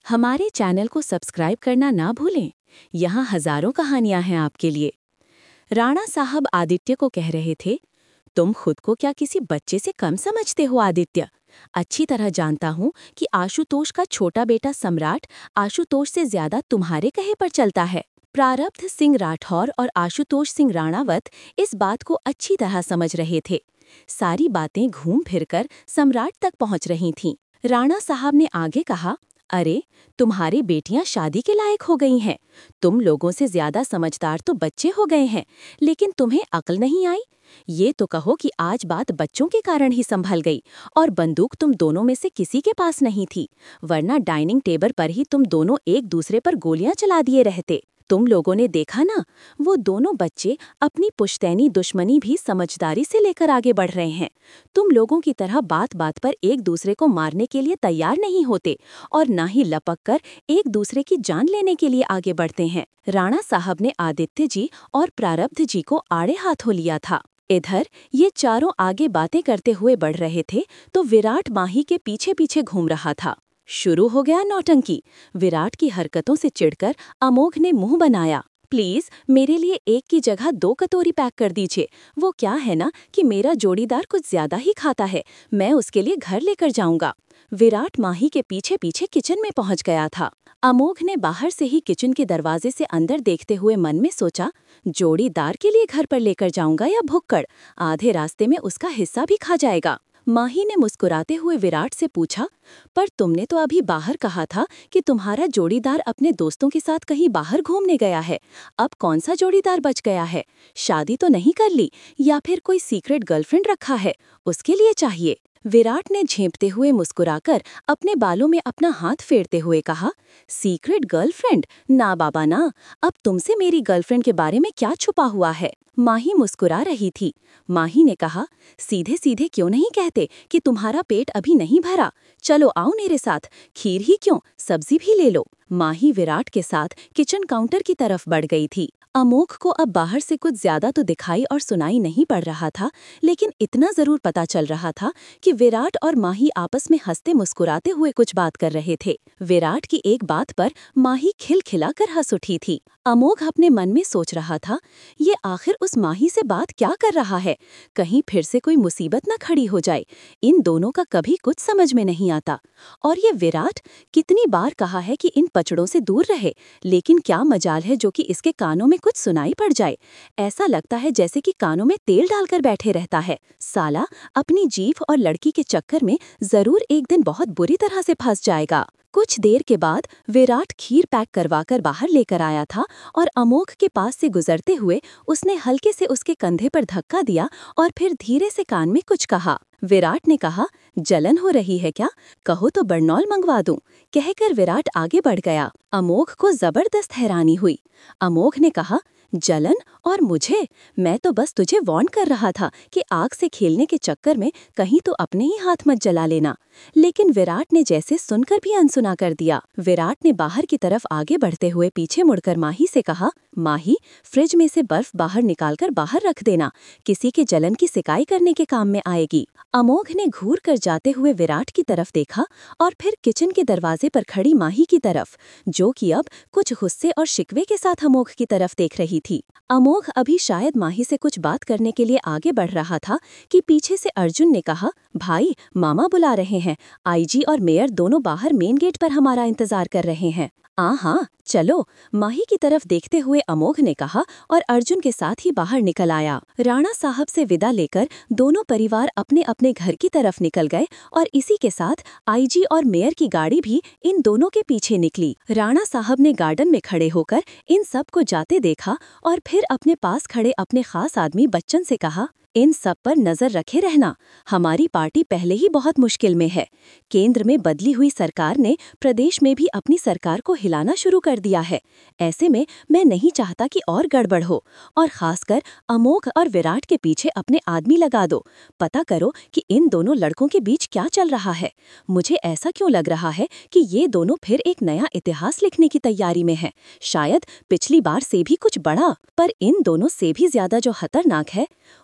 हमारे चैनल को सब्सक्राइब करना ना भूलें। यहाँ हजारों कहानियां हैं आपके लिए। राणा साहब आदित्य को कह रहे थे, तुम खुद को क्या किसी बच्चे से कम समझते हो आदित्य? अच्छी तरह जानता हूँ कि आशुतोष का छोटा बेटा सम्राट आशुतोष से ज्यादा तुम्हारे कहे पर चलता है। प्रारब्ध सिंह राठौर और आशुतोष सिंह राणावत इस बात को अच्छी तरह समझ रहे थे। सारी बातें घूम फिरकर सम्राट तक पहुंच रही थीं। राणा साहब ने आगे कहा, अरे, तुम्हारी बेटियां शादी के लायक हो गई हैं। तुम लोगों से ज्यादा समझदार तो बच्चे हो गए हैं, लेकिन तुम्हें अक्ल नहीं आई। ये तो कहो कि आज बात बच्चों के कारण ही संभल गई और बंदूक तुम दोनों में से किसी के पास नहीं थी, वरना डाइनिंग टेबल पर ही तुम दोनों एक दूसरे पर गोलियां चला दिए रहते। तुम लोगों ने देखा ना, वो दोनों बच्चे अपनी पुश्तैनी दुश्मनी भी समझदारी से लेकर आगे बढ़ रहे हैं। तुम लोगों की तरह बात बात पर एक दूसरे को मारने के लिए तैयार नहीं होते और ना ही लपक कर एक दूसरे की जान लेने के लिए आगे बढ़ते हैं। राणा साहब ने आदित्य जी और प्रारब्ध जी को आड़े हाथों लिया था। इधर ये चारों आगे बातें करते हुए बढ़ रहे थे तो विराट माही के पीछे पीछे घूम रहा था। शुरू हो गया नौटंकी। विराट की हरकतों से चिढ़कर अमोघ ने मुंह बनाया, प्लीज मेरे लिए एक की जगह 2 कटोरी पैक कर दीजिए। वो क्या है ना कि मेरा जोड़ीदार कुछ ज्यादा ही खाता है, मैं उसके लिए घर लेकर जाऊंगा। विराट माही के पीछे पीछे किचन में पहुंच गया था। अमोघ ने बाहर से ही किचन के दरवाजे से अंदर देखते हुए मन में सोचा, जोड़ीदार के लिए घर पर लेकर जाऊंगा या भुक्कड़, आधे रास्ते में उसका हिस्सा भी खा जाएगा। माही ने मुस्कुराते हुए विराट से पूछा, पर तुमने तो अभी बाहर कहा था कि तुम्हारा जोड़ीदार अपने दोस्तों के साथ कहीं बाहर घूमने गया है। अब कौन सा जोड़ीदार बच गया है? शादी तो नहीं कर ली या फिर कोई सीक्रेट गर्लफ्रेंड रखा है, उसके लिए चाहिए? विराट ने झेंपते हुए मुस्कुराकर अपने बालों में अपना हाथ फेरते हुए कहा, सीक्रेट गर्लफ्रेंड? ना बाबा ना, अब तुमसे मेरी गर्लफ्रेंड के बारे में क्या छुपा हुआ है? माही मुस्कुरा रही थी। माही ने कहा, सीधे सीधे क्यों नहीं कहते कि तुम्हारा पेट अभी नहीं भरा? चलो आओ मेरे साथ, खीर ही क्यों, सब्जी भी ले लो। माही विराट के साथ किचन काउंटर की तरफ बढ़ गई थी। अमोघ को अब बाहर से कुछ ज्यादा तो दिखाई और सुनाई नहीं पड़ रहा था, लेकिन इतना जरूर पता चल रहा था कि विराट और माही आपस में हंसते मुस्कुराते हुए कुछ बात कर रहे थे। विराट की एक बात पर माही खिलखिला कर हंस उठी थी। अमोघ अपने मन में सोच रहा था, ये आखिर उस माही से बात क्या कर रहा है? कहीं फिर से कोई मुसीबत न खड़ी हो जाए। इन दोनों का कभी कुछ समझ में नहीं आता। और ये विराट, कितनी बार कहा है कि इन पचड़ों से दूर रहे, लेकिन क्या मजाल है जो कि इसके कानों में कुछ सुनाई पड़ जाए। ऐसा लगता है जैसे कि कानों में तेल डालकर बैठे रहता है। साला अपनी जीभ और लड़की के चक्कर में जरूर एक दिन बहुत बुरी तरह से फंस जाएगा। कुछ देर के बाद विराट खीर पैक करवाकर बाहर लेकर आया था और अमोघ के पास से गुजरते हुए उसने हल्के से उसके कंधे पर धक्का दिया और फिर धीरे से कान में कुछ कहा। विराट ने कहा, जलन हो रही है क्या? कहो तो बरनौल मंगवा दूं। कहकर विराट आगे बढ़ गया। अमोघ को जबरदस्त हैरानी हुई। अमोघ ने कहा, जलन? और मुझे? मैं तो बस तुझे वार्न कर रहा था कि आग से खेलने के चक्कर में कहीं तो अपने ही हाथ मत जला लेना। लेकिन विराट ने जैसे सुनकर भी अनसुना कर दिया। विराट ने बाहर की तरफ आगे बढ़ते हुए पीछे मुड़कर माही से कहा, माही, फ्रिज में से बर्फ बाहर निकालकर बाहर रख देना, किसी के जलन की सिकाई करने के काम में आएगी। अमोघ ने घूर कर जाते हुए विराट की तरफ देखा और फिर किचन के दरवाजे पर खड़ी माही की तरफ, जो कि अब कुछ गुस्से और शिकवे के साथ अमोघ की तरफ देख रही थी। अमोघ अभी शायद माही से कुछ बात करने के लिए आगे बढ़ रहा था कि पीछे से अर्जुन ने कहा, भाई, मामा बुला रहे हैं। आईजी और मेयर दोनों बाहर मेन गेट पर हमारा इंतजार कर रहे हैं। हाँ, चलो, माही की तरफ देखते हुए अमोघ ने कहा और अर्जुन के साथ ही बाहर निकल आया। राणा साहब से विदा लेकर दोनों परिवार अपने अपने घर की तरफ निकल गए और इसी के साथ आईजी और मेयर की गाड़ी भी इन दोनों के पीछे निकली। राणा साहब ने गार्डन में खड़े होकर इन सब को जाते देखा और फिर अपने पास खड़े अपने खास आदमी बच्चन से कहा, इन सब पर नजर रखे रहना। हमारी पार्टी पहले ही बहुत मुश्किल में है। केंद्र में बदली हुई सरकार ने प्रदेश में भी अपनी सरकार को हिलाना शुरू कर दिया है। ऐसे में मैं नहीं चाहता कि और गड़बड़ हो, और खासकर अमोघ और विराट के पीछे अपने आदमी लगा दो। पता करो कि इन दोनों लड़कों के बीच क्या चल रहा है। मुझे ऐसा क्यों लग रहा है कि ये दोनों फिर एक नया इतिहास लिखने की तैयारी में हैं। शायद पिछली बार से भी कुछ बड़ा, पर इन दोनों से भी ज्यादा जो खतरनाक है, उस समय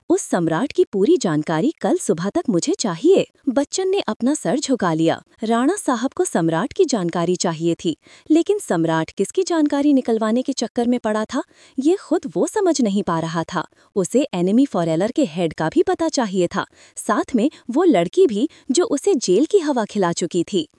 सम्राट की पूरी जानकारी कल सुबह तक मुझे चाहिए। बच्चन ने अपना सर झुका लिया। राणा साहब को सम्राट की जानकारी चाहिए थी, लेकिन सम्राट किसकी जानकारी निकलवाने के चक्कर में पड़ा था, ये खुद वो समझ नहीं पा रहा था। उसे एनिमी फॉरेलर के हेड का भी पता चाहिए था, साथ में वो लड़की भी जो उसे जेल की हवा खिला चुकी थी।